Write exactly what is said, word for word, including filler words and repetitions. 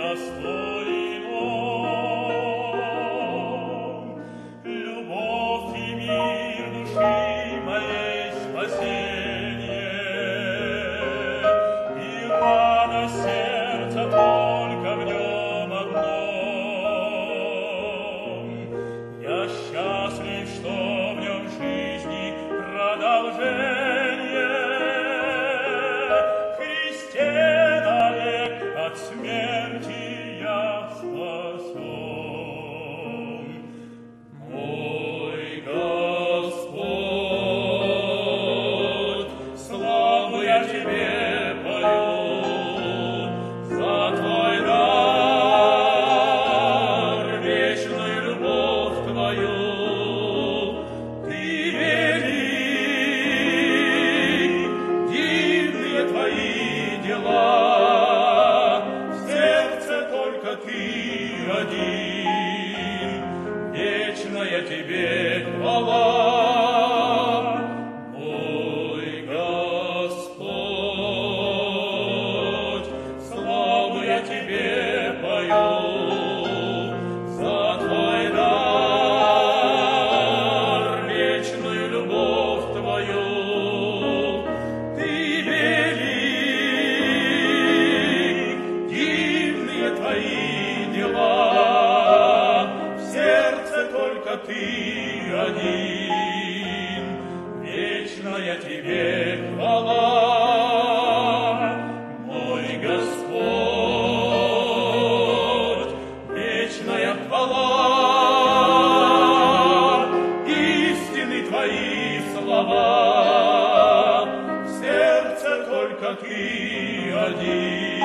достоином. Любовь и мир души моей спасение, и радость сердца только в нем одном. Я счастлив, что в нем жизни продолжение. Христе навек от смерти я спасен. Мой Господь, славу я Тебе пою за Твой дар, вечную любовь Твою. Ты велик, дивные Твои дела, в сердце только Ты один, вечная Тебе хвала. Мой Господь, славу я Тебе пою за Твой дар, вечную любовь Твою. Ты велик, дивные Твои дела, в сердце только Ты один, вечная Тебе хвала. Мой Господь, вечная хвала, истины Твои слова, в сердце только Ты один.